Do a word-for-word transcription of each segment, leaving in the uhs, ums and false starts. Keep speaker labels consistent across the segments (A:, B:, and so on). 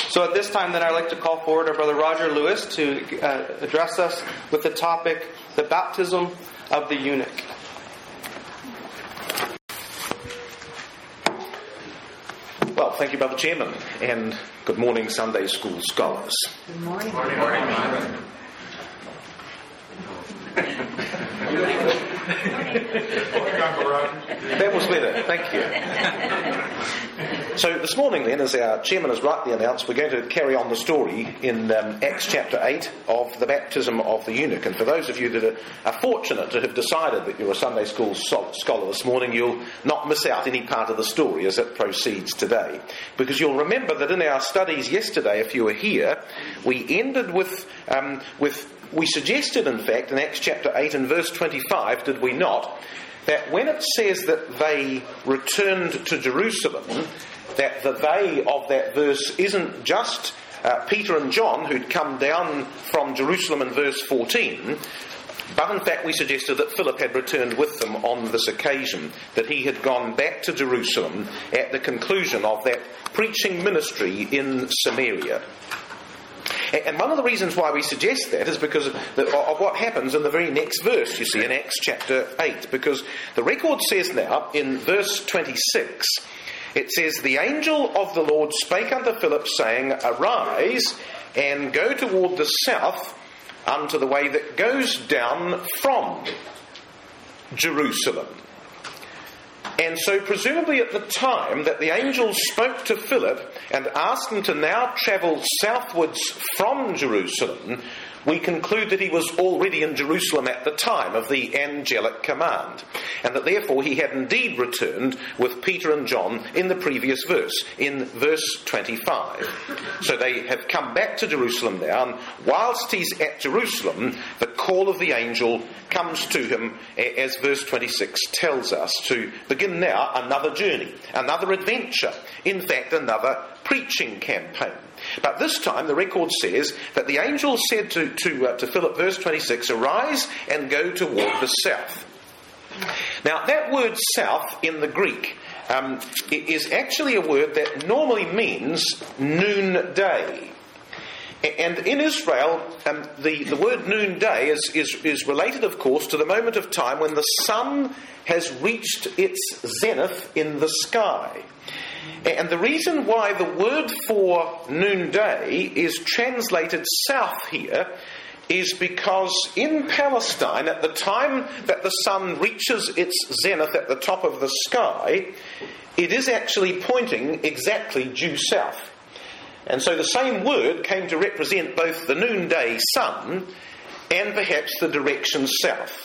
A: So at this time, then, I'd like to call forward our brother Roger Lewis to uh, address us with the topic, the baptism of the eunuch.
B: Well, thank you, Brother Chairman, and good morning, Sunday School scholars.
C: Good morning.
D: Good morning. Good morning.
B: That was better, thank you. So this morning then, as our chairman has rightly announced, we're going to carry on the story in um, Acts chapter eight of the baptism of the eunuch. And for those of you that are, are fortunate to have decided that you're a Sunday school so- scholar this morning, you'll not miss out any part of the story as it proceeds today. Because you'll remember that in our studies yesterday, if you were here, we ended with um, with we suggested, in fact, in Acts chapter eight and verse twenty-five, did we not, that when it says that they returned to Jerusalem, that the they of that verse isn't just uh, Peter and John who'd come down from Jerusalem in verse fourteen, but in fact we suggested that Philip had returned with them on this occasion, that he had gone back to Jerusalem at the conclusion of that preaching ministry in Samaria. And one of the reasons why we suggest that is because of, the, of what happens in the very next verse, you see, in Acts chapter eight. Because the record says now, in verse twenty-six, it says, "The angel of the Lord spake unto Philip, saying, Arise, and go toward the south, unto the way that goes down from Jerusalem." And so presumably at the time that the angel spoke to Philip and asked him to now travel southwards from Jerusalem, we conclude that he was already in Jerusalem at the time of the angelic command, and that therefore he had indeed returned with Peter and John in the previous verse, in verse twenty-five. So they have come back to Jerusalem now, and whilst he's at Jerusalem, the call of the angel comes to him, as verse twenty-six tells us, to begin now another journey, another adventure, in fact another preaching campaign. But this time the record says that the angel said to, to, uh, to Philip, verse twenty-six, "Arise and go toward the south." Now that word south in the Greek um, is actually a word that normally means noonday. And in Israel, um, the, the word noonday is, is, is related, of course, to the moment of time when the sun has reached its zenith in the sky. And the reason why the word for noonday is translated south here is because in Palestine, at the time that the sun reaches its zenith at the top of the sky, it is actually pointing exactly due south. And so the same word came to represent both the noonday sun and perhaps the direction south.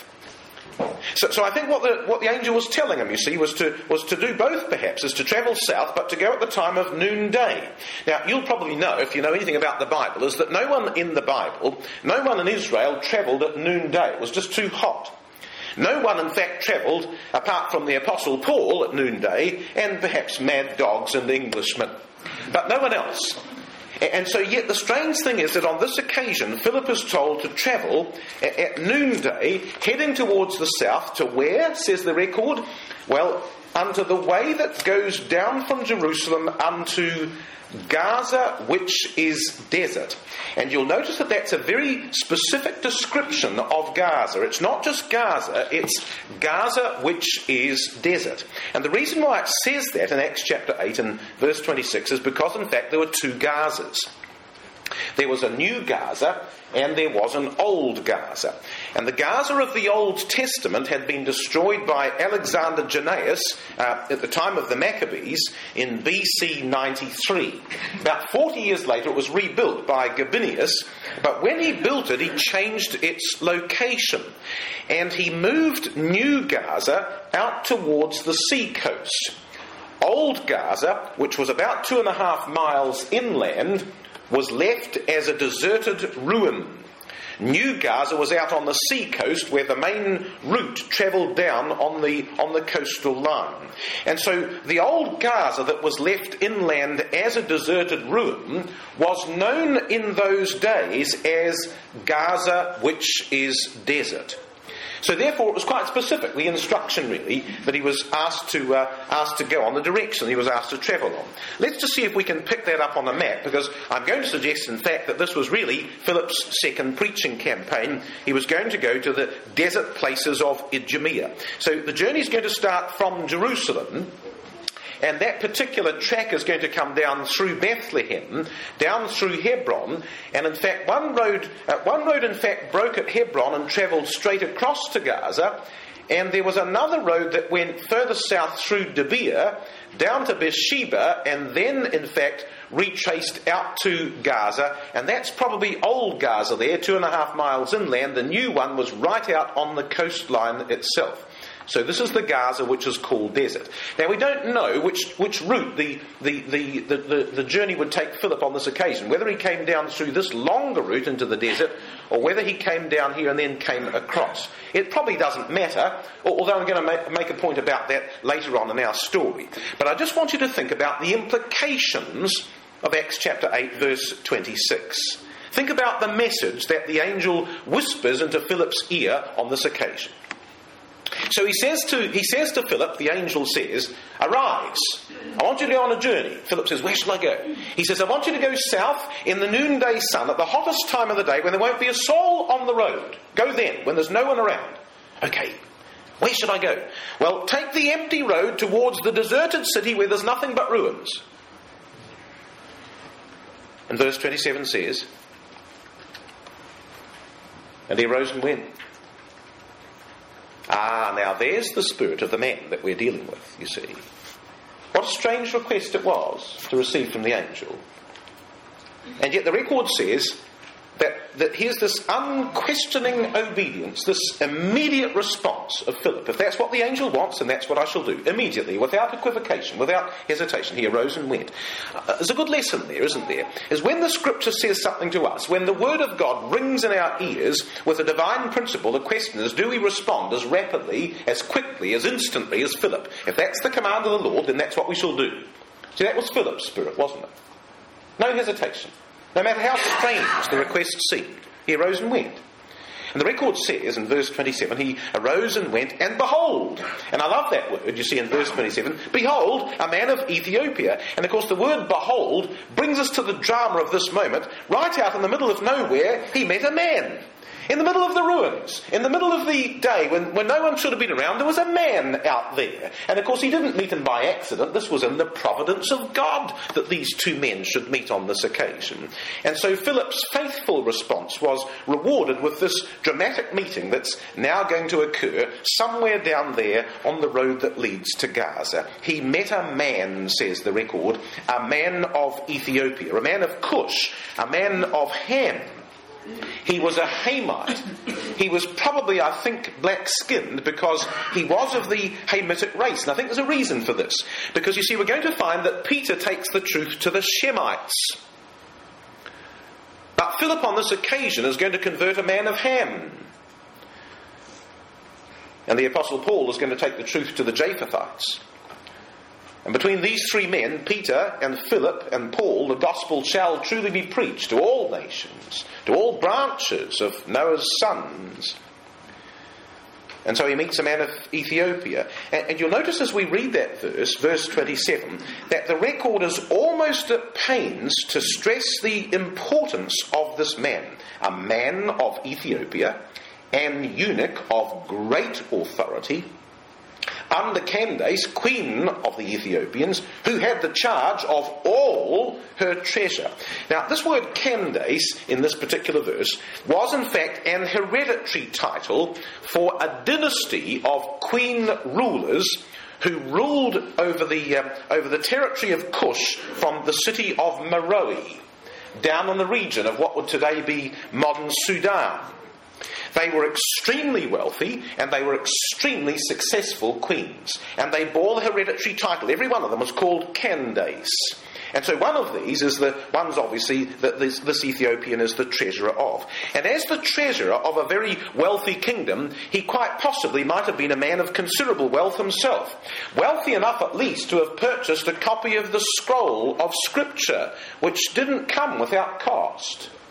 B: So, so I think what the what the angel was telling him, you see, was to was to do both perhaps, is to travel south, but to go at the time of noonday. Now, you'll probably know, if you know anything about the Bible, is that no one in the Bible, no one in Israel travelled at noonday. It was just too hot. No one, in fact, travelled, apart from the Apostle Paul, at noonday, and perhaps mad dogs and Englishmen. But no one else. And so yet the strange thing is that on this occasion Philip is told to travel at, at noonday, heading towards the south, to where, says the record? Well, unto the way that goes down from Jerusalem unto Gaza, which is desert. And you'll notice that that's a very specific description of Gaza. It's not just Gaza, it's Gaza, which is desert. And the reason why it says that in Acts chapter eight and verse twenty-six is because, in fact, there were two Gazas. There was a new Gaza and there was an old Gaza. And the Gaza of the Old Testament had been destroyed by Alexander Jannaeus uh, at the time of the Maccabees in B C ninety-three. About forty years later it was rebuilt by Gabinius, but when he built it he changed its location. And he moved New Gaza out towards the sea coast. Old Gaza, which was about two and a half miles inland, was left as a deserted ruin. New Gaza was out on the sea coast where the main route travelled down on the on the coastal line. And so the old Gaza that was left inland as a deserted ruin was known in those days as Gaza, which is desert. So therefore it was quite specific, the instruction really, that he was asked to uh, asked to go on, the direction he was asked to travel on. Let's just see if we can pick that up on the map, because I'm going to suggest in fact that this was really Philip's second preaching campaign. He was going to go to the desert places of Idumea. So the journey is going to start from Jerusalem, and that particular track is going to come down through Bethlehem, down through Hebron, and in fact one road, uh, one road in fact broke at Hebron and travelled straight across to Gaza, and there was another road that went further south through Debir, down to Beersheba, and then in fact retraced out to Gaza, and that's probably old Gaza there, two and a half miles inland. The new one was right out on the coastline itself. So this is the Gaza which is called desert. Now we don't know which, which route the, the, the, the, the, the journey would take Philip on this occasion, whether he came down through this longer route into the desert, or whether he came down here and then came across. It probably doesn't matter, although I'm going to make, make a point about that later on in our story. But I just want you to think about the implications of Acts chapter eight verse twenty-six. Think about the message that the angel whispers into Philip's ear on this occasion. So he says to he says to Philip, the angel says, "Arise, I want you to go on a journey." Philip says, "Where shall I go?" He says, "I want you to go south in the noonday sun, at the hottest time of the day, when there won't be a soul on the road. Go then, when there's no one around." Okay, where should I go? Well, take the empty road towards the deserted city where there's nothing but ruins. And verse twenty-seven says, "And he arose and went." Ah, now there's the spirit of the man that we're dealing with, you see. What a strange request it was to receive from the angel. And yet the record says that, that here's this unquestioning obedience, this immediate response of Philip. If that's what the angel wants, then that's what I shall do. Immediately, without equivocation, without hesitation, he arose and went. Uh, there's a good lesson there, isn't there? Is when the scripture says something to us, when the word of God rings in our ears with a divine principle, the question is, do we respond as rapidly, as quickly, as instantly as Philip? If that's the command of the Lord, then that's what we shall do. See, that was Philip's spirit, wasn't it? No hesitation. No matter how strange the request seemed, he arose and went. And the record says in verse twenty-seven, he arose and went, and behold, and I love that word, you see in verse twenty-seven, behold, a man of Ethiopia. And of course the word behold brings us to the drama of this moment. Right out in the middle of nowhere, he met a man. In the middle of the ruins, in the middle of the day, when, when no one should have been around, there was a man out there. And of course he didn't meet him by accident. This was in the providence of God that these two men should meet on this occasion. And so Philip's faithful response was rewarded with this dramatic meeting that's now going to occur somewhere down there on the road that leads to Gaza. He met a man, says the record, a man of Ethiopia, a man of Cush, a man of Ham. He was a Hamite. He was probably, I think, black-skinned because he was of the Hamitic race. And I think there's a reason for this. Because, you see, we're going to find that Peter takes the truth to the Shemites. But Philip on this occasion is going to convert a man of Ham. And the Apostle Paul is going to take the truth to the Japhethites. And between these three men, Peter and Philip and Paul, the gospel shall truly be preached to all nations, to all branches of Noah's sons. And so he meets a man of Ethiopia. And, and you'll notice as we read that verse, verse twenty-seven, that the record is almost at pains to stress the importance of this man. A man of Ethiopia, an eunuch of great authority, under Candace, queen of the Ethiopians, who had the charge of all her treasure. Now, this word Candace, in this particular verse, was in fact an hereditary title for a dynasty of queen rulers who ruled over the, uh, over the territory of Cush from the city of Meroe, down in the region of what would today be modern Sudan. They were extremely wealthy and they were extremely successful queens. And they bore the hereditary title. Every one of them was called Candace. And so one of these is the ones, obviously, that this, this Ethiopian is the treasurer of. And as the treasurer of a very wealthy kingdom, he quite possibly might have been a man of considerable wealth himself. Wealthy enough, at least, to have purchased a copy of the scroll of Scripture, which didn't come without cost.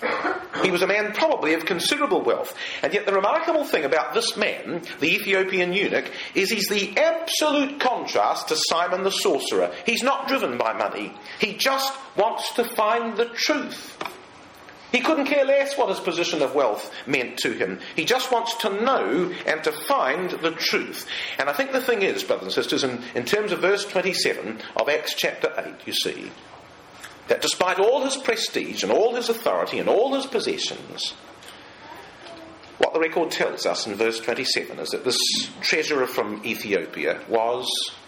B: He was a man probably of considerable wealth. And yet the remarkable thing about this man, the Ethiopian eunuch, is he's the absolute contrast to Simon the sorcerer. He's not driven by money. He just wants to find the truth. He couldn't care less what his position of wealth meant to him. He just wants to know and to find the truth. And I think the thing is, brothers and sisters, in, in terms of verse twenty-seven of Acts chapter eight, you see, that despite all his prestige and all his authority and all his possessions, what the record tells us in verse twenty-seven is that this treasurer from Ethiopia was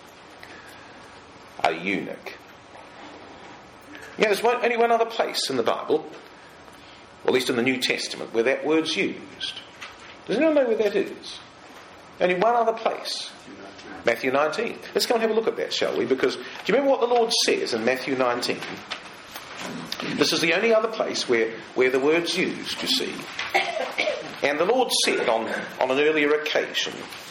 B: a eunuch. Yeah, there's one, only one other place in the Bible, or at least in the New Testament, where that word's used. Does anyone know where that is? Only one other place. Matthew nineteen. Let's go and have a look at that, shall we? Because do you remember what the Lord says in Matthew nineteen? This is the only other place where, where the word's used, you see. And the Lord said on, on an earlier occasion,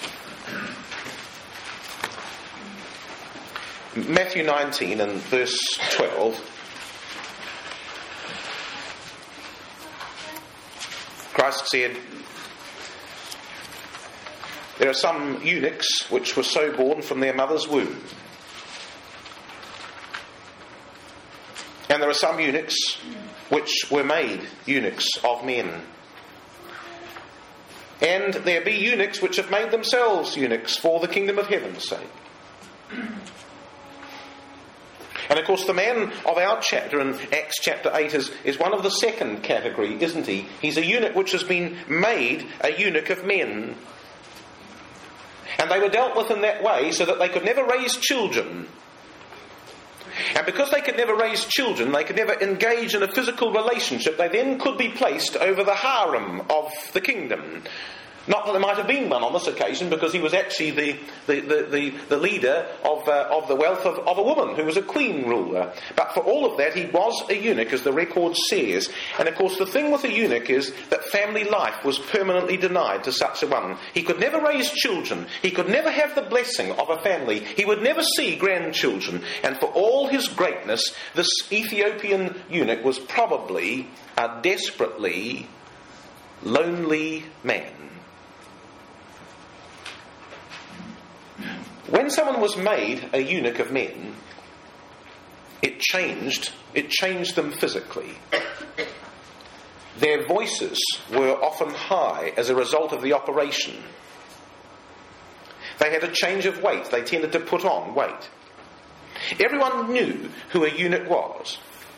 B: Matthew nineteen and verse twelve, Christ said, there are some eunuchs which were so born from their mother's womb. And there are some eunuchs which were made eunuchs of men. And there be eunuchs which have made themselves eunuchs for the kingdom of heaven's sake. And of course the man of our chapter in Acts chapter eight is, is one of the second category, isn't he? He's a eunuch which has been made a eunuch of men. And they were dealt with in that way so that they could never raise children. And because they could never raise children, they could never engage in a physical relationship, they then could be placed over the harem of the kingdom. Not that there might have been one on this occasion, because he was actually the, the, the, the, the leader of, uh, of the wealth of, of a woman who was a queen ruler. But for all of that, he was a eunuch, as the record says. And of course, the thing with a eunuch is that family life was permanently denied to such a one. He could never raise children. He could never have the blessing of a family. He would never see grandchildren. And for all his greatness, this Ethiopian eunuch was probably a desperately lonely man. When someone was made a eunuch of men, it changed, it changed them physically. Their voices were often high as a result of the operation. They had a change of weight. They tended to put on weight. Everyone knew who a eunuch was.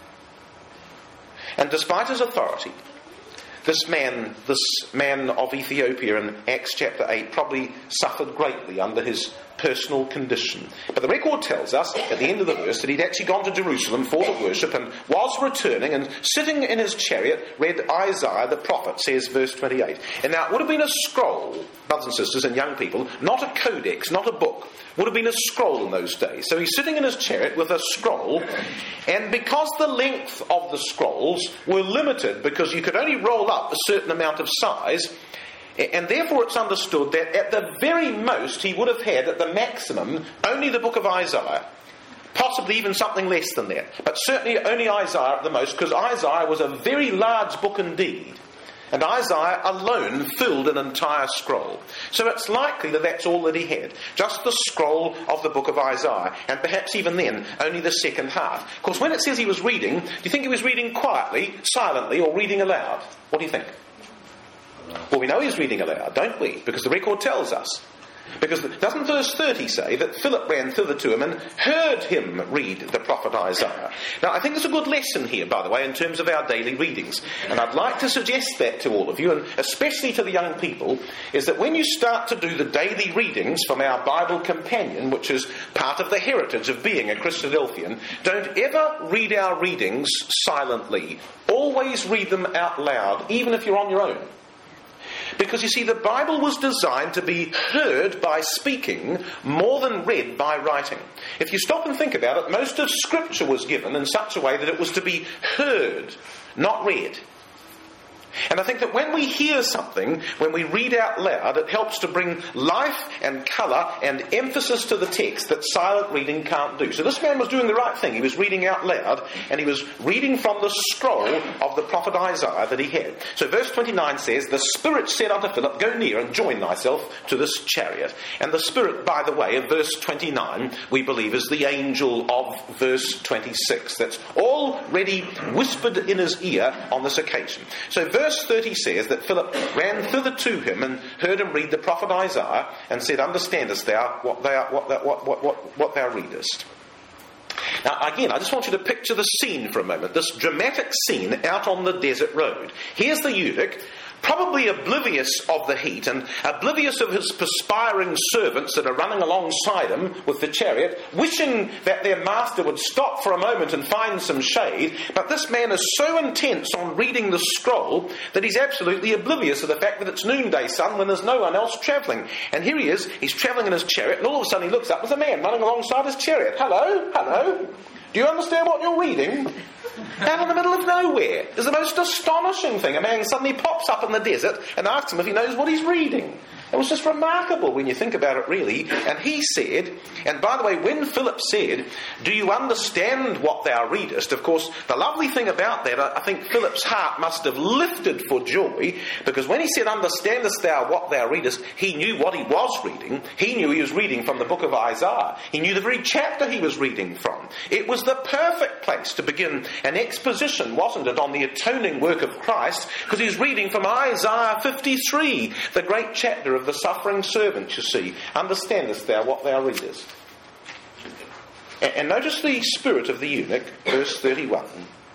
B: And despite his authority, This man, this man of Ethiopia in Acts chapter eight probably suffered greatly under his personal condition. But the record tells us at the end of the verse that he'd actually gone to Jerusalem for the worship and was returning, and sitting in his chariot read Isaiah the prophet, says verse twenty-eight. And now it would have been a scroll, brothers and sisters and young people, not a codex, not a book. Would have been a scroll in those days. So he's sitting in his chariot with a scroll, and because the length of the scrolls were limited, because you could only roll up a certain amount of size, and therefore it's understood that at the very most he would have had, at the maximum, only the book of Isaiah. Possibly even something less than that. But certainly only Isaiah at the most, because Isaiah was a very large book indeed. And Isaiah alone filled an entire scroll. So it's likely that that's all that he had. Just the scroll of the book of Isaiah. And perhaps even then, only the second half. Of course, when it says he was reading, do you think he was reading quietly, silently, or reading aloud? What do you think? Well, we know he's reading aloud, don't we? Because the record tells us. Because doesn't verse thirty say that Philip ran thither to him and heard him read the prophet Isaiah? Now, I think there's a good lesson here, by the way, in terms of our daily readings. And I'd like to suggest that to all of you, and especially to the young people, is that when you start to do the daily readings from our Bible companion, which is part of the heritage of being a Christadelphian, don't ever read our readings silently. Always read them out loud, even if you're on your own. Because you see, the Bible was designed to be heard by speaking more than read by writing. If you stop and think about it, most of Scripture was given in such a way that it was to be heard, not read. And I think that when we hear something, when we read out loud, it helps to bring life and colour and emphasis to the text that silent reading can't do. So this man was doing the right thing. He was reading out loud, and he was reading from the scroll of the prophet Isaiah that he had. So verse twenty-nine says, "The Spirit said unto Philip, Go near and join thyself to this chariot." And the Spirit, by the way, of verse twenty-nine, we believe is the angel of verse twenty-six. That's already whispered in his ear on this occasion. So verse thirty says that Philip ran thither to him and heard him read the prophet Isaiah and said, "Understandest thou what thou, what, thou, what, what, what, what thou readest?" Now again, I just want you to picture the scene for a moment, this dramatic scene out on the desert road. Here's the eunuch, probably oblivious of the heat and oblivious of his perspiring servants that are running alongside him with the chariot, wishing that their master would stop for a moment and find some shade. But this man is so intense on reading the scroll that he's absolutely oblivious of the fact that it's noonday sun when there's no one else travelling. And here he is, he's travelling in his chariot, and all of a sudden he looks up, there's a man running alongside his chariot. Hello, hello, do you understand what you're reading? Out in the middle of nowhere. It's the most astonishing thing. A man suddenly pops up in the desert and asks him if he knows what he's reading. It was just remarkable when you think about it, really. And he said, and by the way, when Philip said, "Do you understand what thou readest?" Of course, the lovely thing about that, I think Philip's heart must have lifted for joy, because when he said, "Understandest thou what thou readest?" he knew what he was reading. He knew he was reading from the book of Isaiah. He knew the very chapter he was reading from. It was the perfect place to begin an exposition, wasn't it, on the atoning work of Christ, because he was reading from Isaiah fifty-three, the great chapter of the suffering servant, you see. "Understandest thou what thou readest?" And, and notice the spirit of the eunuch, verse thirty-one.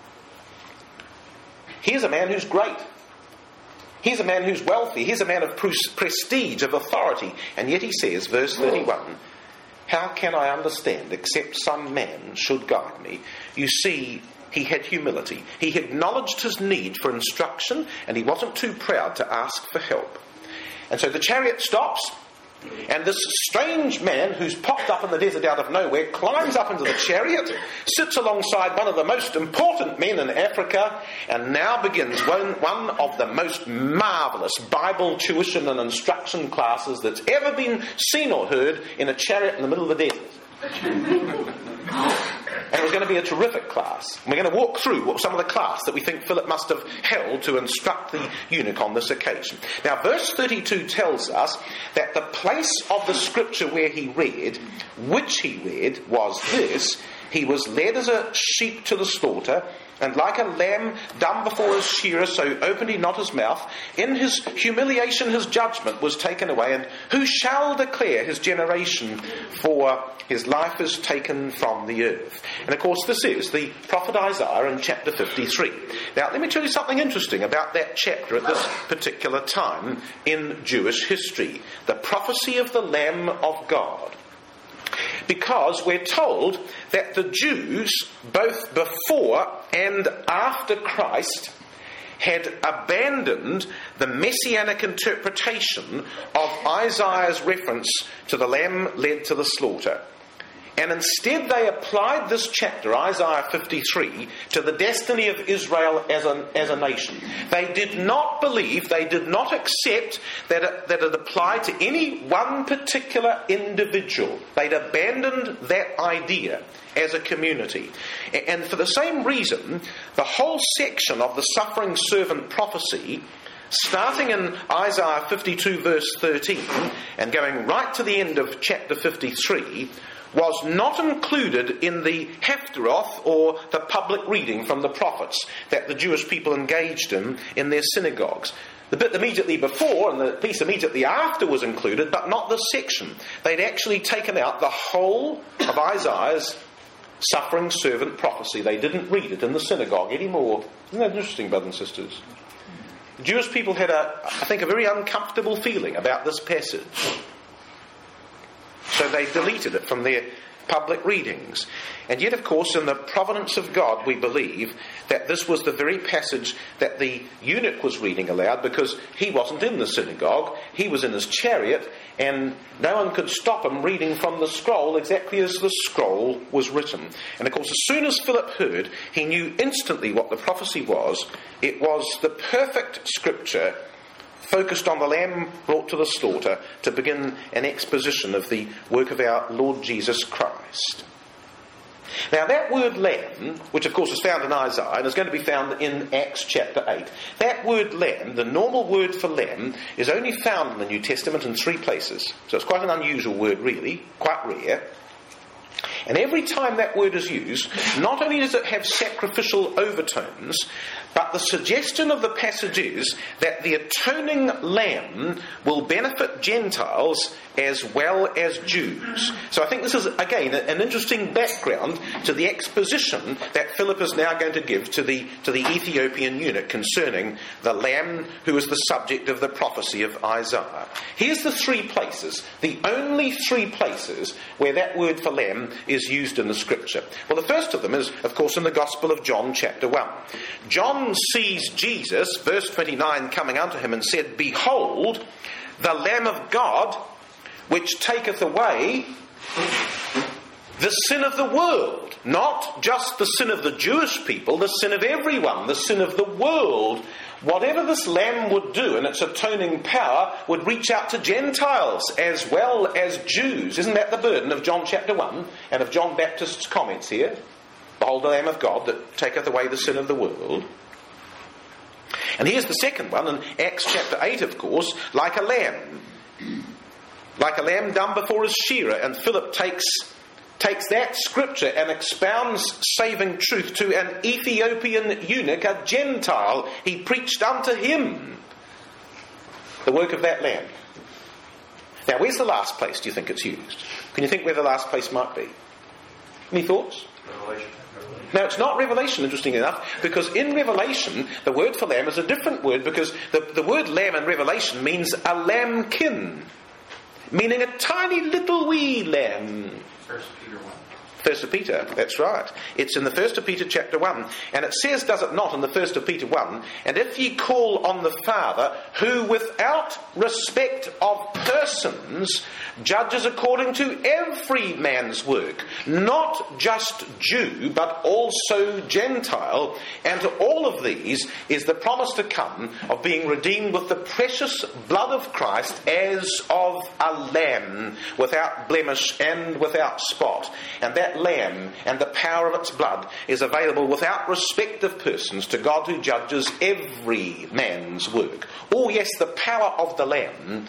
B: Here's a man who's great. Here's a man who's wealthy. Here's a man of prestige, of authority. And yet he says, verse thirty-one, "How can I understand except some man should guide me?" You see, he had humility. He acknowledged his need for instruction, and he wasn't too proud to ask for help. And so the chariot stops, and this strange man who's popped up in the desert out of nowhere climbs up into the chariot, sits alongside one of the most important men in Africa, and now begins one, one of the most marvellous Bible tuition and instruction classes that's ever been seen or heard in a chariot in the middle of the desert. And it was going to be a terrific class. And we're going to walk through what some of the class that we think Philip must have held to instruct the eunuch on this occasion. Now, verse thirty-two tells us that the place of the scripture where he read, which he read, was this: "He was led as a sheep to the slaughter, and like a lamb dumb before his shearer, so opened he not his mouth. In his humiliation his judgment was taken away, and who shall declare his generation? For his life is taken from the earth." And of course this is the prophet Isaiah in chapter fifty-three. Now let me tell you something interesting about that chapter at this particular time in Jewish history. The prophecy of the Lamb of God. Because we're told that the Jews, both before and after Christ, had abandoned the messianic interpretation of Isaiah's reference to the lamb led to the slaughter. And instead they applied this chapter, Isaiah fifty-three, to the destiny of Israel as a, as a nation. They did not believe, they did not accept that it, that it applied to any one particular individual. They'd abandoned that idea as a community. And for the same reason, the whole section of the suffering servant prophecy, starting in Isaiah fifty-two verse thirteen and going right to the end of chapter fifty-three, was not included in the Haftarah, or the public reading from the prophets that the Jewish people engaged in in their synagogues. The bit immediately before and the piece immediately after was included, but not this section. They'd actually taken out the whole of Isaiah's suffering servant prophecy. They didn't read it in the synagogue anymore. Isn't that interesting, brothers and sisters? The Jewish people had, a, I think, a very uncomfortable feeling about this passage. So they deleted it from their public readings. And yet, of course, in the providence of God, we believe that this was the very passage that the eunuch was reading aloud, because he wasn't in the synagogue, he was in his chariot, and no one could stop him reading from the scroll exactly as the scroll was written. And of course, as soon as Philip heard, he knew instantly what the prophecy was. It was the perfect scripture focused on the lamb brought to the slaughter to begin an exposition of the work of our Lord Jesus Christ. Now that word lamb, which of course is found in Isaiah and is going to be found in Acts chapter eight, that word lamb, the normal word for lamb, is only found in the New Testament in three places. So it's quite an unusual word really, quite rare. And every time that word is used, not only does it have sacrificial overtones, but the suggestion of the passage is that the atoning lamb will benefit Gentiles as well as Jews. So I think this is, again, an interesting background to the exposition that Philip is now going to give to the, to the Ethiopian eunuch concerning the lamb who is the subject of the prophecy of Isaiah. Here's the three places, the only three places where that word for lamb is used in the scripture. Well, the first of them is, of course, in the Gospel of John chapter one. John sees Jesus, verse twenty-nine, coming unto him and said, "Behold, the Lamb of God, which taketh away the sin of the world." Not just the sin of the Jewish people, the sin of everyone, the sin of the world. Whatever this lamb would do in its atoning power would reach out to Gentiles as well as Jews. Isn't that the burden of John chapter one and of John Baptist's comments here? "Behold the Lamb of God that taketh away the sin of the world." And here's the second one in Acts chapter eight, of course, like a lamb. Like a lamb dumb before his shearer. And Philip takes, takes that scripture and expounds saving truth to an Ethiopian eunuch, a Gentile. He preached unto him the work of that lamb. Now, where's the last place do you think it's used? Can you think where the last place might be? Any thoughts?
C: Revelation.
B: Now, it's not Revelation, interestingly enough, because in Revelation, the word for lamb is a different word, because the, the word lamb in Revelation means a lambkin, meaning a tiny little wee lamb.
C: First Peter one.
B: First of Peter, that's right. It's in the First of Peter chapter one. And it says, does it not, in the First of Peter one, "And if ye call on the Father, who without respect of persons judges according to every man's work, not just Jew, but also Gentile, and to all of these is the promise to come of being redeemed with the precious blood of Christ as of a lamb, without blemish and without spot." And that lamb and the power of its blood is available without respect of persons to God who judges every man's work. Oh yes, the power of the lamb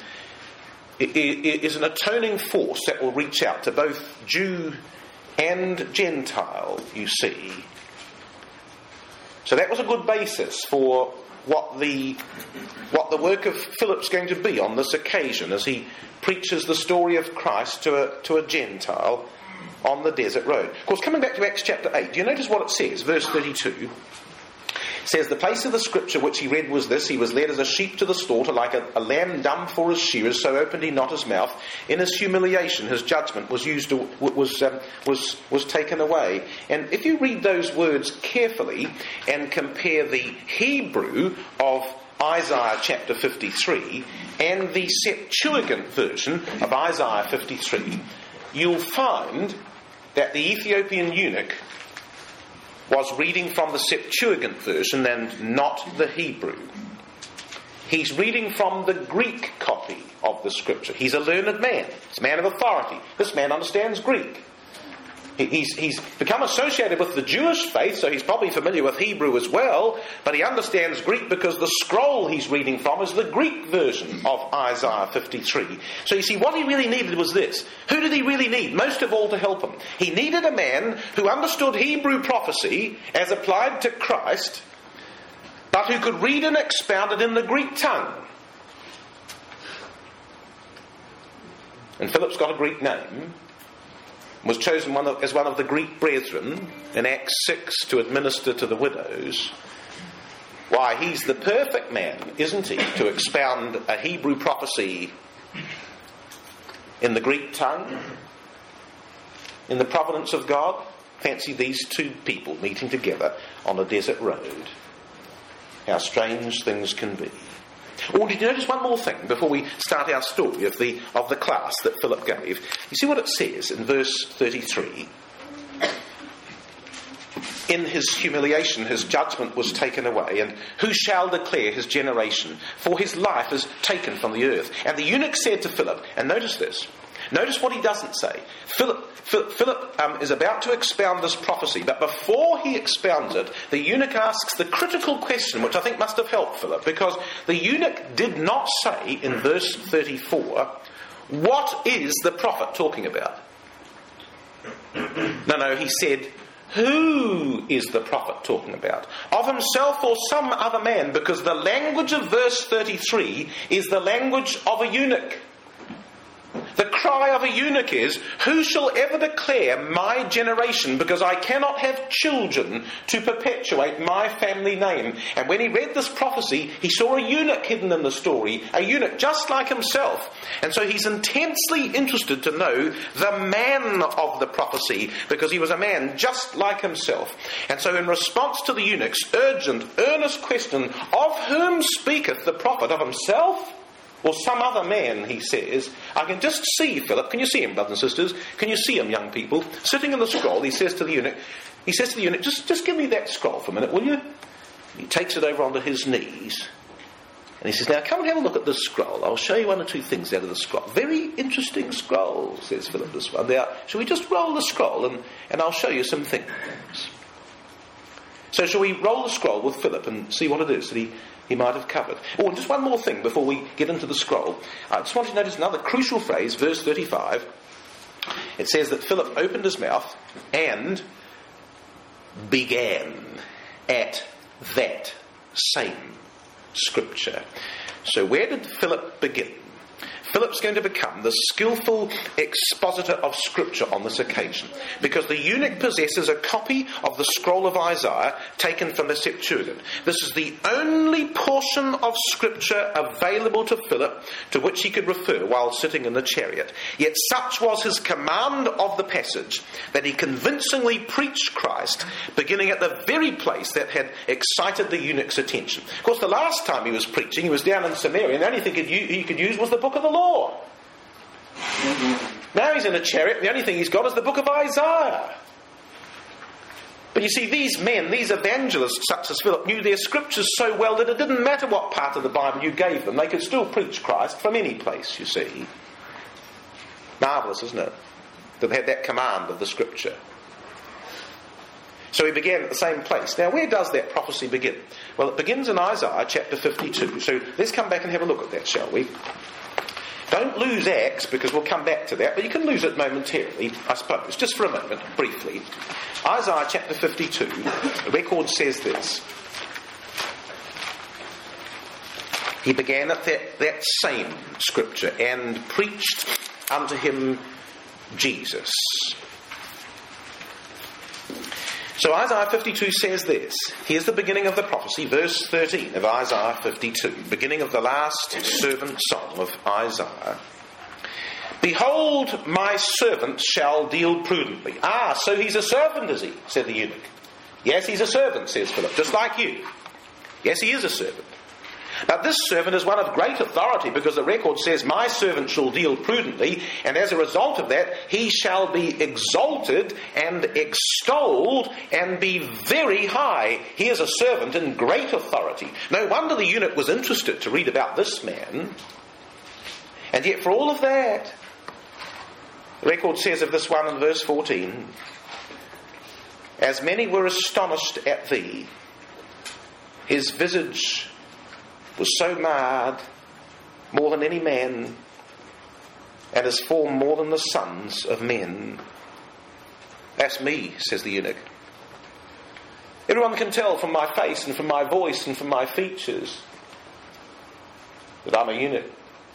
B: is an atoning force that will reach out to both Jew and Gentile, you see. So that was a good basis for what the what the work of Philip's going to be on this occasion as he preaches the story of Christ to a, to a Gentile on the desert road. Of course, coming back to Acts chapter eight, do you notice what it says? Verse thirty-two. It says, "The place of the scripture which he read was this: He was led as a sheep to the slaughter, like a, a lamb dumb for his shearers, so opened he not his mouth. In his humiliation his judgment was used to, was um, was was taken away." And if you read those words carefully and compare the Hebrew of Isaiah chapter fifty-three and the Septuagint version of Isaiah fifty-three, you'll find that the Ethiopian eunuch was reading from the Septuagint version and not the Hebrew. He's reading from the Greek copy of the scripture. He's a learned man. He's a man of authority. This man understands Greek. He's, he's become associated with the Jewish faith, so he's probably familiar with Hebrew as well, but he understands Greek because the scroll he's reading from is the Greek version of Isaiah fifty-three. So you see, what he really needed was this. Who did he really need? Most of all, to help him. He needed a man who understood Hebrew prophecy as applied to Christ, but who could read and expound it in the Greek tongue. And Philip's got a Greek name. Was chosen one of, as one of the Greek brethren in Acts six to administer to the widows. Why, he's the perfect man, isn't he, to expound a Hebrew prophecy in the Greek tongue. in the providence of God? Fancy these two people meeting together on a desert road. How strange things can be. Oh, did you notice one more thing before we start our story of the of the class that Philip gave? You see what it says in verse thirty-three? In his humiliation, his judgment was taken away, and who shall declare his generation? For his life is taken from the earth. And the eunuch said to Philip, and notice this, notice what he doesn't say. Philip, Philip um, is about to expound this prophecy, but before he expounds it, the eunuch asks the critical question, which I think must have helped Philip, because the eunuch did not say in verse thirty-four, what is the prophet talking about? No, no, he said, who is the prophet talking about? Of himself or some other man? Because the language of verse thirty-three is the language of a eunuch. The cry of a eunuch is, who shall ever declare my generation, because I cannot have children to perpetuate my family name? And when he read this prophecy, he saw a eunuch hidden in the story, a eunuch just like himself. And so he's intensely interested to know the man of the prophecy, because he was a man just like himself. And so in response to the eunuch's urgent, earnest question, of whom speaketh the prophet? Of himself? Or some other man, he says. I can just see Philip. Can you see him, brothers and sisters? Can you see him, young people? Sitting in the scroll, he says to the eunuch, he says to the eunuch, just, just give me that scroll for a minute, will you? He takes it over onto his knees. And he says, now come and have a look at this scroll. I'll show you one or two things out of the scroll. Very interesting scroll, says Philip, this one. Now, shall we just roll the scroll and, and I'll show you some things. So shall we roll the scroll with Philip and see what it is that he... he might have covered. Oh, and just one more thing before we get into the scroll. I just want you to notice another crucial phrase, verse thirty-five. It says that Philip opened his mouth and began at that same scripture. So where did Philip begin? Philip's going to become the skillful expositor of Scripture on this occasion, because the eunuch possesses a copy of the scroll of Isaiah taken from the Septuagint. This is the only portion of Scripture available to Philip to which he could refer while sitting in the chariot. Yet such was his command of the passage that he convincingly preached Christ, beginning at the very place that had excited the eunuch's attention. Of course, the last time he was preaching, he was down in Samaria, and the only thing he could use was the book of the law. Now he's in a chariot, and the only thing he's got is the book of Isaiah. But you see, these men, these evangelists such as Philip, knew their scriptures so well that it didn't matter what part of the Bible you gave them, they could still preach Christ from any place, you see. Marvellous, isn't it? That they had that command of the scripture. So he began at the same place. Now, where does that prophecy begin? Well, it begins in Isaiah chapter fifty-two. So let's come back and have a look at that, shall we? Don't lose Acts, because we'll come back to that, but you can lose it momentarily, I suppose, just for a moment, briefly. Isaiah chapter fifty-two, the record says this. He began at that, that same scripture and preached unto him Jesus. So Isaiah fifty-two says this. Here's the beginning of the prophecy, verse thirteen of Isaiah fifty-two, beginning of the last servant song of Isaiah. Behold, my servant shall deal prudently. Ah, so he's a servant, is he? Said the eunuch. Yes, he's a servant, says Philip, just like you. Yes, he is a servant. But this servant is one of great authority, because the record says, my servant shall deal prudently, and as a result of that, he shall be exalted and extolled and be very high. He is a servant in great authority. No wonder the eunuch was interested to read about this man. And yet for all of that, the record says of this one in verse fourteen, as many were astonished at thee, his visage was so marred more than any man, and his form more than the sons of men. That's me, says the eunuch. Everyone can tell from my face and from my voice and from my features that I'm a eunuch.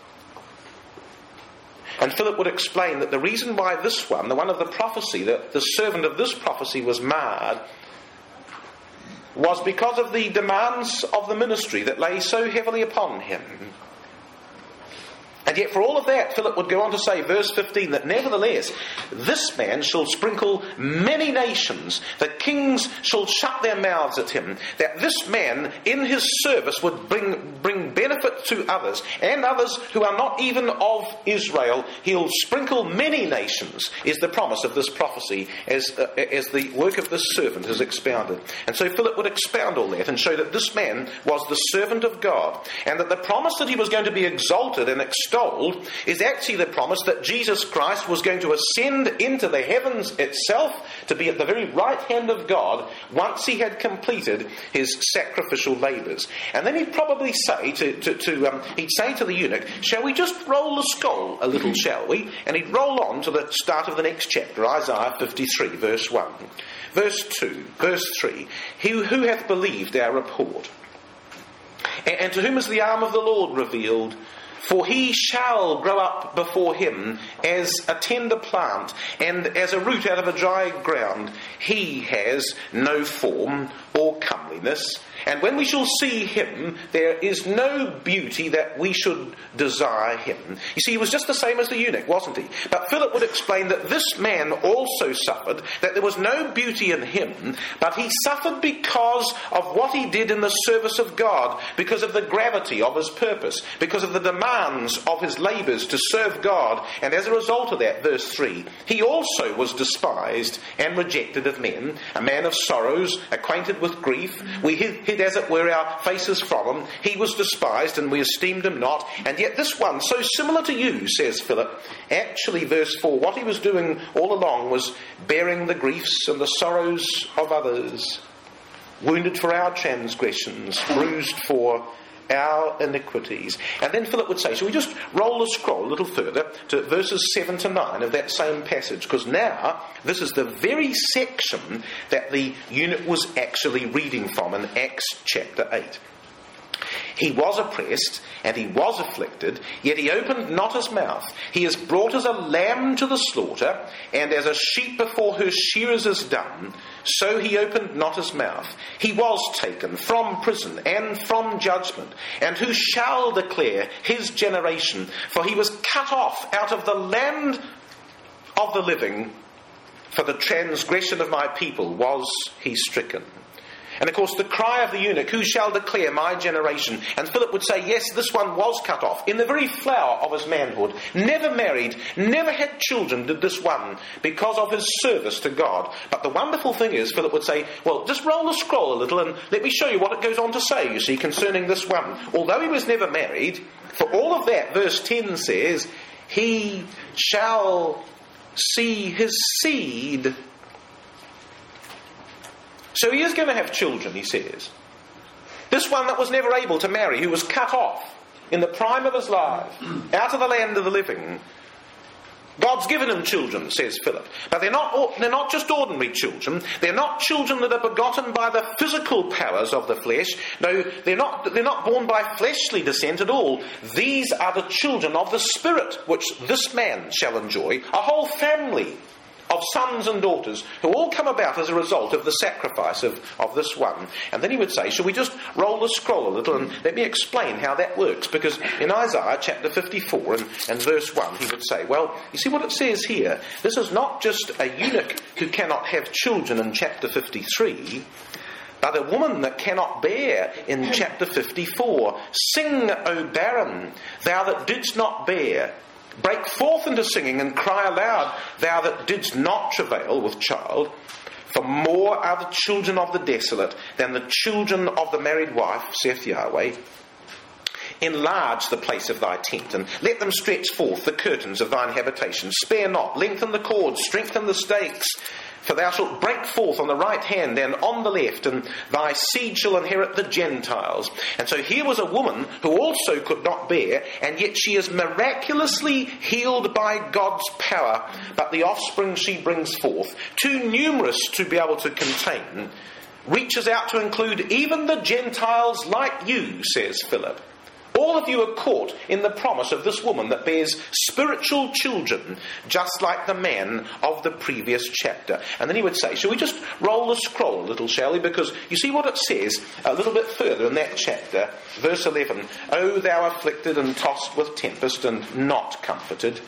B: And Philip would explain that the reason why this one, the one of the prophecy, the, the servant of this prophecy was marred, was because of the demands of the ministry that lay so heavily upon him. And And yet for all of that, Philip would go on to say, verse fifteen, that nevertheless, this man shall sprinkle many nations, that kings shall shut their mouths at him, that this man in his service would bring, bring benefit to others, and others who are not even of Israel. He'll sprinkle many nations, is the promise of this prophecy, as, uh, as the work of this servant is expounded. And so Philip would expound all that and show that this man was the servant of God, and that the promise that he was going to be exalted and extolled is actually the promise that Jesus Christ was going to ascend into the heavens itself, to be at the very right hand of God once he had completed his sacrificial labours. And then he'd probably say to, to, to um, he'd say to the eunuch, shall we just roll the scroll a little, shall we? And he'd roll on to the start of the next chapter, Isaiah fifty-three, verse one. Verse two, verse three, he who hath believed our report, and, and to whom is the arm of the Lord revealed? For he shall grow up before him as a tender plant, and as a root out of a dry ground. He has no form or comeliness, and when we shall see him, there is no beauty that we should desire him. You see, he was just the same as the eunuch, wasn't he? But Philip would explain that this man also suffered, that there was no beauty in him, but he suffered because of what he did in the service of God, because of the gravity of his purpose, because of the demands of his labours to serve God. And as a result of that, verse three, he also was despised and rejected of men, a man of sorrows, acquainted with grief. We hid, hid as it were our faces from him. He was despised and we esteemed him not. And yet this one, so similar to you, says Philip, actually, verse four, what he was doing all along was bearing the griefs and the sorrows of others, wounded for our transgressions, bruised for our iniquities. And then Philip would say, shall we just roll the scroll a little further to verses seven to nine of that same passage? Because now this is the very section that the eunuch was actually reading from in Acts chapter eight. He was oppressed and he was afflicted, yet he opened not his mouth. He is brought as a lamb to the slaughter, and as a sheep before her shearers is dumb, so he opened not his mouth. He was taken from prison and from judgment. And who shall declare his generation? For he was cut off out of the land of the living. For the transgression of my people was he stricken. And of course the cry of the eunuch, who shall declare my generation? And Philip would say, yes, this one was cut off in the very flower of his manhood. Never married, never had children did this one, because of his service to God. But the wonderful thing is, Philip would say, well, just roll the scroll a little and let me show you what it goes on to say, you see, concerning this one. Although he was never married, for all of that, verse ten says, he shall see his seed. So he is going to have children, he says. This one that was never able to marry, who was cut off in the prime of his life, out of the land of the living. God's given him children, says Philip. But they're not, they're not just ordinary children. They're not children that are begotten by the physical powers of the flesh. No, they're not, they're not born by fleshly descent at all. These are the children of the Spirit, which this man shall enjoy. A whole family of sons and daughters who all come about as a result of the sacrifice of, of this one. And then he would say, shall we just roll the scroll a little and let me explain how that works? Because in Isaiah chapter fifty-four and, and verse one, he would say, well, you see what it says here? This is not just a eunuch who cannot have children in chapter fifty-three, but a woman that cannot bear in chapter fifty-four. Sing, O barren, thou that didst not bear. Break forth into singing and cry aloud, thou that didst not travail with child. For more are the children of the desolate than the children of the married wife, saith Yahweh. Enlarge the place of thy tent, and let them stretch forth the curtains of thine habitation. Spare not, lengthen the cords, strengthen the stakes. For thou shalt break forth on the right hand and on the left, and thy seed shall inherit the Gentiles. And so here was a woman who also could not bear, and yet she is miraculously healed by God's power. But the offspring she brings forth, too numerous to be able to contain, reaches out to include even the Gentiles like you, says Philip. All of you are caught in the promise of this woman that bears spiritual children, just like the man of the previous chapter. And then he would say, shall we just roll the scroll a little, shall we? Because you see what it says a little bit further in that chapter, verse eleven. O thou afflicted and tossed with tempest and not comforted,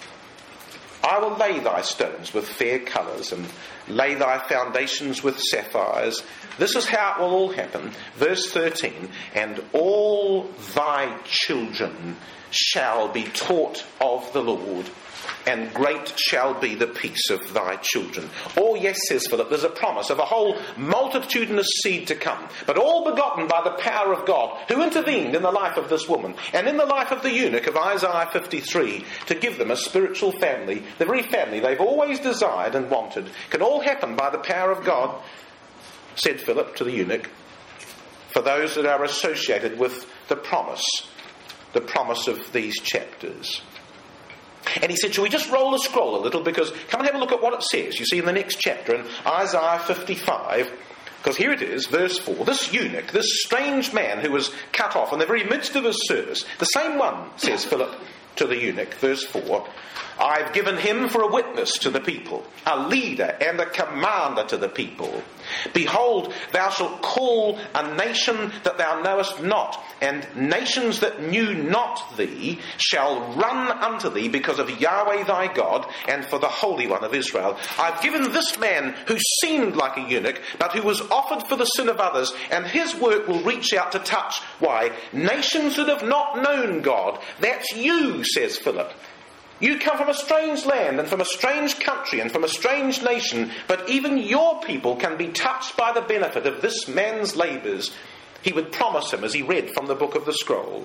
B: I will lay thy stones with fair colours and lay thy foundations with sapphires. This is how it will all happen. Verse thirteen, and all thy children shall be taught of the Lord, and great shall be the peace of thy children. Oh yes, says Philip, there's a promise of a whole multitudinous seed to come, but all begotten by the power of God, who intervened in the life of this woman, and in the life of the eunuch of Isaiah fifty-three, to give them a spiritual family, the very family they've always desired and wanted. Can all happen by the power of God, said Philip to the eunuch, for those that are associated with the promise, the promise of these chapters. And he said, shall we just roll the scroll a little, because come and have a look at what it says. You see in the next chapter, in Isaiah fifty-five, because here it is, verse four. This eunuch, this strange man who was cut off in the very midst of his service, the same one, says Philip to the eunuch, verse four, I've given him for a witness to the people, a leader and a commander to the people. Behold, thou shalt call a nation that thou knowest not, and nations that knew not thee shall run unto thee because of Yahweh thy God, and for the Holy One of Israel. I've given this man who seemed like a eunuch, but who was offered for the sin of others, and his work will reach out to touch, why? Nations that have not known God. That's you, says Philip. You come from a strange land and from a strange country and from a strange nation, but even your people can be touched by the benefit of this man's labours. He would promise him as he read from the book of the scroll.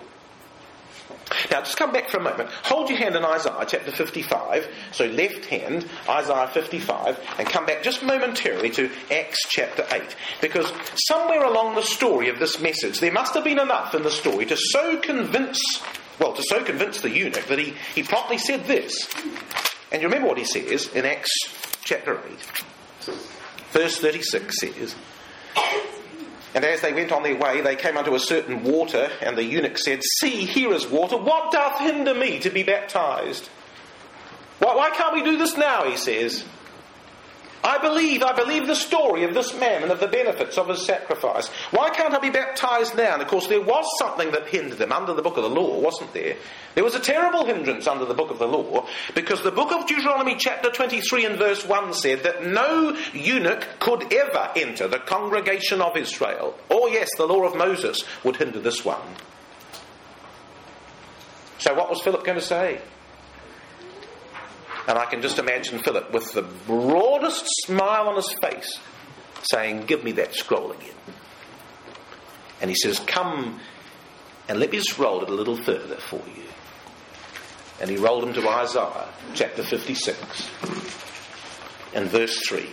B: Now, just come back for a moment. Hold your hand in Isaiah chapter fifty-five, so left hand, Isaiah fifty-five, and come back just momentarily to Acts chapter eight. Because somewhere along the story of this message, there must have been enough in the story to so convince, well, to so convince the eunuch that he, he promptly said this. And you remember what he says in Acts chapter eight. Verse thirty-six says, and as they went on their way, they came unto a certain water, and the eunuch said, see, here is water. What doth hinder me to be baptized? Why, why can't we do this now, he says. I believe, I believe the story of this man and of the benefits of his sacrifice. Why can't I be baptized now? And of course there was something that hindered him under the book of the law, wasn't there? There was a terrible hindrance under the book of the law, because the book of Deuteronomy chapter twenty-three and verse one said that no eunuch could ever enter the congregation of Israel. Oh yes, the law of Moses would hinder this one. So what was Philip going to say? And I can just imagine Philip with the broadest smile on his face saying, give me that scroll again. And he says, come and let me just roll it a little further for you. And he rolled him to Isaiah chapter fifty-six and verse three.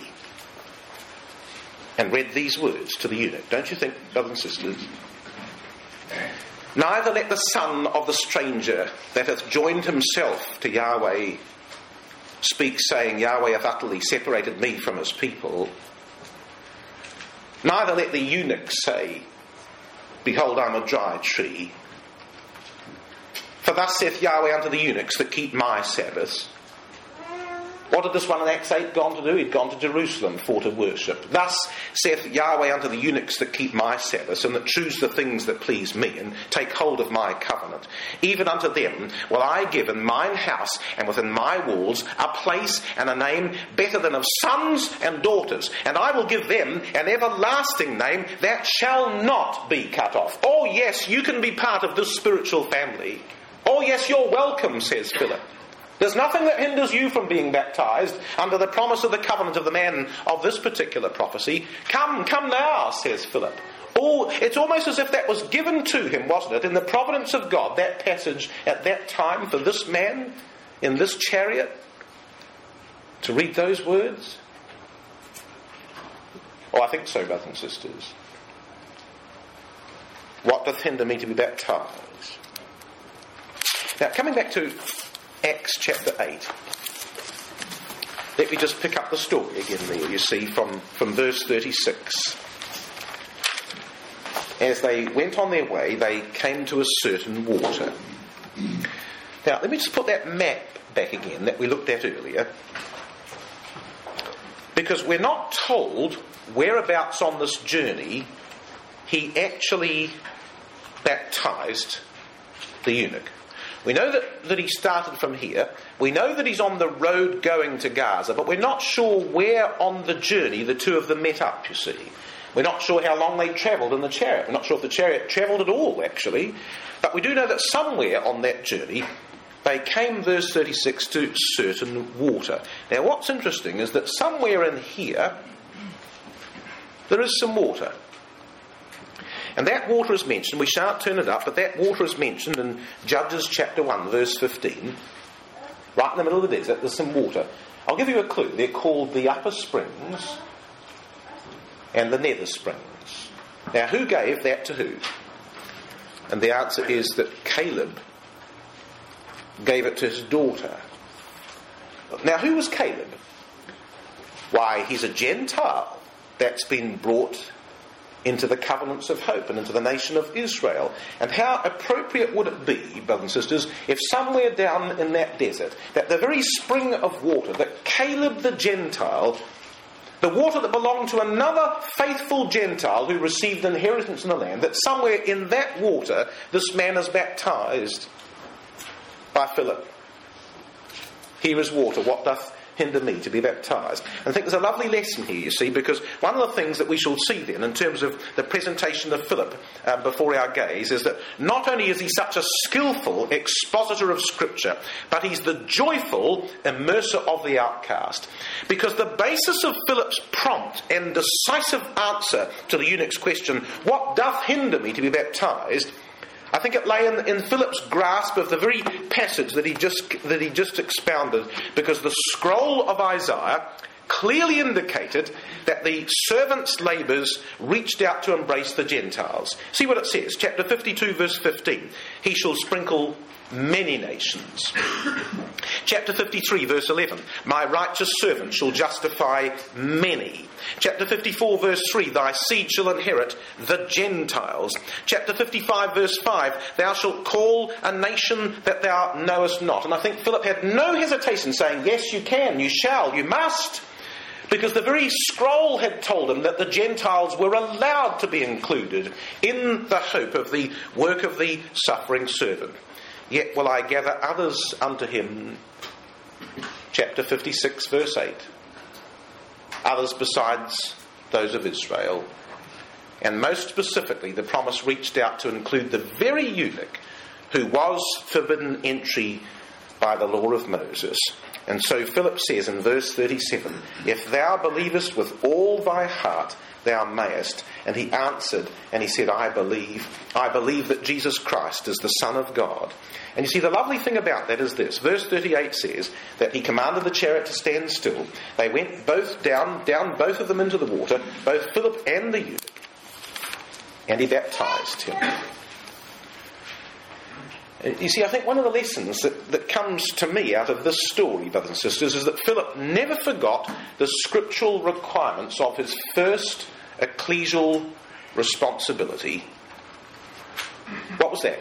B: And read these words to the eunuch. Don't you think, brothers and sisters? Neither let the son of the stranger that hath joined himself to Yahweh speak, saying, Yahweh hath utterly separated me from his people. Neither let the eunuch say, behold, I am a dry tree. For thus saith Yahweh unto the eunuchs that keep my Sabbaths. What had this one in Acts eight gone to do? He'd gone to Jerusalem for to worship. Thus saith Yahweh unto the eunuchs that keep my Sabbaths, and that choose the things that please me, and take hold of my covenant. Even unto them will I give in mine house and within my walls a place and a name better than of sons and daughters. And I will give them an everlasting name that shall not be cut off. Oh yes, you can be part of this spiritual family. Oh yes, you're welcome, says Philip. There's nothing that hinders you from being baptized under the promise of the covenant of the man of this particular prophecy. Come, come now, says Philip. Oh, it's almost as if that was given to him, wasn't it, in the providence of God, that passage at that time for this man in this chariot to read those words? Oh, I think so, brothers and sisters. What doth hinder me to be baptized? Now, coming back to Acts chapter eight. Let me just pick up the story again there, you see, from, from verse thirty-six. as they went on their way, they came to a certain water. Now, let me just put that map back again that we looked at earlier. Because we're not told whereabouts on this journey he actually baptized the eunuch. We know that, that he started from here. We know that he's on the road going to Gaza, but we're not sure where on the journey the two of them met up, you see. We're not sure how long they travelled in the chariot. We're not sure if the chariot travelled at all, actually. But we do know that somewhere on that journey they came, verse thirty-six, to certain water. Now what's interesting is that somewhere in here there is some water. And that water is mentioned, we shan't turn it up, but that water is mentioned in Judges chapter one, verse fifteen. Right in the middle of the desert, there's some water. I'll give you a clue. They're called the Upper Springs and the Nether Springs. Now, who gave that to who? And the answer is that Caleb gave it to his daughter. Now, who was Caleb? Why, he's a Gentile that's been brought into the covenants of hope and into the nation of Israel. And how appropriate would it be, brothers and sisters, if somewhere down in that desert, that the very spring of water, that Caleb the Gentile, the water that belonged to another faithful Gentile who received inheritance in the land, that somewhere in that water this man is baptized by Philip. Here is water, what doth hinder me to be baptized? And I think there's a lovely lesson here, you see, because one of the things that we shall see then in terms of the presentation of Philip um, before our gaze is that not only is he such a skillful expositor of Scripture, but he's the joyful immerser of the outcast. Because the basis of Philip's prompt and decisive answer to the eunuch's question, what doth hinder me to be baptized, I think it lay in, in Philip's grasp of the very passage that he just that he just expounded, because the scroll of Isaiah clearly indicated that the servant's labours reached out to embrace the Gentiles. See what it says, chapter fifty-two, verse fifteen. He shall sprinkle many nations. Chapter fifty-three, verse eleven. My righteous servant shall justify many. Chapter fifty-four, verse three. Thy seed shall inherit the Gentiles. Chapter fifty-five, verse five. Thou shalt call a nation that thou knowest not. And I think Philip had no hesitation saying, yes, you can, you shall, you must. Because the very scroll had told him that the Gentiles were allowed to be included in the hope of the work of the suffering servant. Yet will I gather others unto him. Chapter fifty-six, verse eight. Others besides those of Israel. And most specifically, the promise reached out to include the very eunuch who was forbidden entry by the law of Moses. And so Philip says in verse thirty-seven, if thou believest with all thy heart, thou mayest. And he answered, and he said, I believe. I believe that Jesus Christ is the Son of God. And you see, the lovely thing about that is this. Verse thirty-eight says that he commanded the chariot to stand still. They went both down, down both of them into the water, both Philip and the eunuch. And he baptized him. You see, I think one of the lessons that, that comes to me out of this story, brothers and sisters, is that Philip never forgot the scriptural requirements of his first ecclesial responsibility. What was that?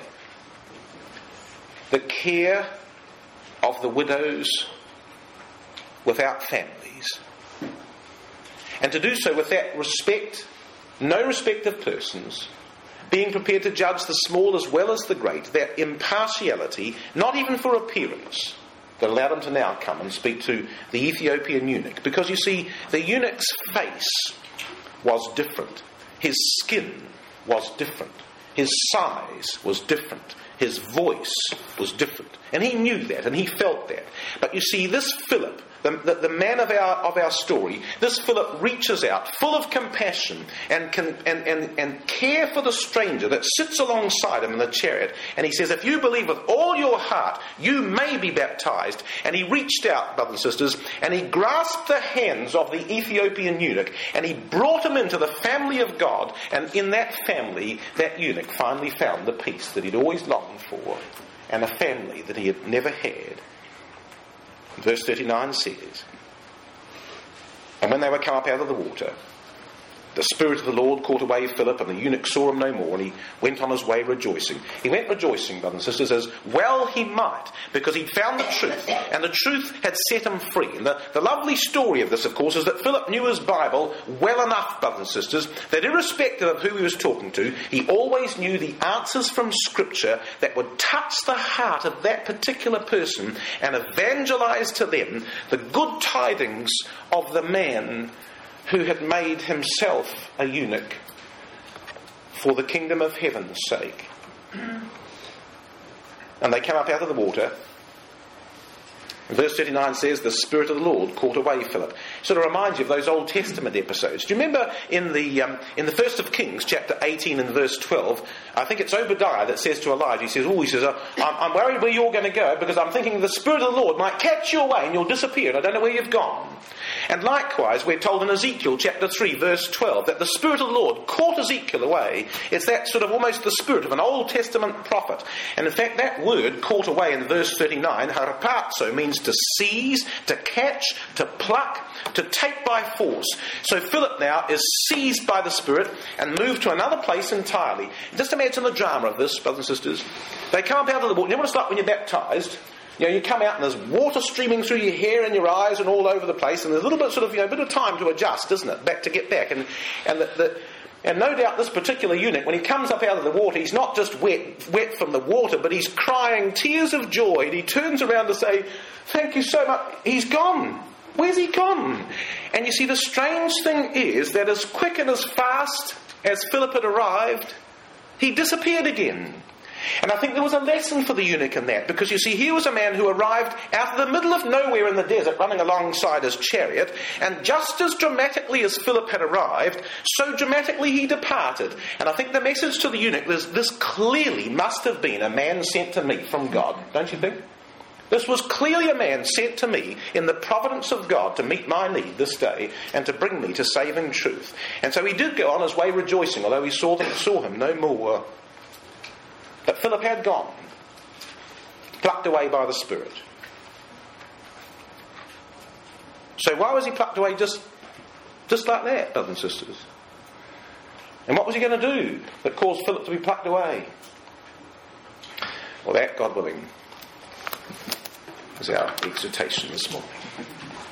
B: The care of the widows without families. And to do so with that respect, no respect of persons, being prepared to judge the small as well as the great, that impartiality, not even for appearance, that allowed him to now come and speak to the Ethiopian eunuch. Because you see, the eunuch's face was different. His skin was different. His size was different. His voice was different. And he knew that, and he felt that. But you see, this Philip, the, the, the man of our of our story, this Philip reaches out, full of compassion and, can, and, and, and care for the stranger that sits alongside him in the chariot. And he says, if you believe with all your heart, you may be baptized. And he reached out, brothers and sisters, and he grasped the hands of the Ethiopian eunuch, and he brought him into the family of God. And in that family, that eunuch finally found the peace that he'd always longed for, and a family that he had never had. Verse thirty-nine says, and when they were come up out of the water, The Spirit of the Lord caught away Philip, and the eunuch saw him no more, and he went on his way rejoicing. He went rejoicing, brothers and sisters, as well he might, because he'd found the truth, and the truth had set him free. And the, the lovely story of this, of course, is that Philip knew his Bible well enough, brothers and sisters, that irrespective of who he was talking to, he always knew the answers from Scripture that would touch the heart of that particular person and evangelise to them the good tidings of the man who had made himself a eunuch for the kingdom of heaven's sake. And they came up out of the water. And verse thirty-nine says, the Spirit of the Lord caught away Philip. Sort of reminds you of those Old Testament episodes. Do you remember in the um, in the First of Kings, chapter eighteen and verse twelve, I think it's Obadiah that says to Elijah, he says, oh, he says, I'm, I'm worried where you're going to go, because I'm thinking the Spirit of the Lord might catch you away and you'll disappear and I don't know where you've gone. And likewise, we're told in Ezekiel chapter three, verse twelve, that the Spirit of the Lord caught Ezekiel away. It's that sort of almost the spirit of an Old Testament prophet. And in fact, that word, caught away, in verse thirty-nine, harpazo, means to seize, to catch, to pluck, to take by force. So Philip now is seized by the Spirit and moved to another place entirely. Just imagine the drama of this, brothers and sisters. They come up out of the water. You know what it's like when you're baptised? You know, you come out and there's water streaming through your hair and your eyes and all over the place, and there's a little bit, sort of, you know, a bit of time to adjust, isn't it? Back to get back, and and the, the and no doubt this particular eunuch, when he comes up out of the water, he's not just wet, wet from the water, but he's crying tears of joy, and he turns around to say, "Thank you so much." He's gone. Where's he gone? And you see, the strange thing is that as quick and as fast as Philip had arrived, he disappeared again. And I think there was a lesson for the eunuch in that, because you see, here was a man who arrived out of the middle of nowhere in the desert, running alongside his chariot, and just as dramatically as Philip had arrived, so dramatically he departed. And I think the message to the eunuch was, this clearly must have been a man sent to me from God, don't you think? This was clearly a man sent to me in the providence of God to meet my need this day and to bring me to saving truth. And so he did go on his way rejoicing, although he saw, them, saw him no more. But Philip had gone, plucked away by the Spirit. So why was he plucked away just, just like that, brothers and sisters? And what was he going to do that caused Philip to be plucked away? Well, that, God willing, is our exhortation this morning.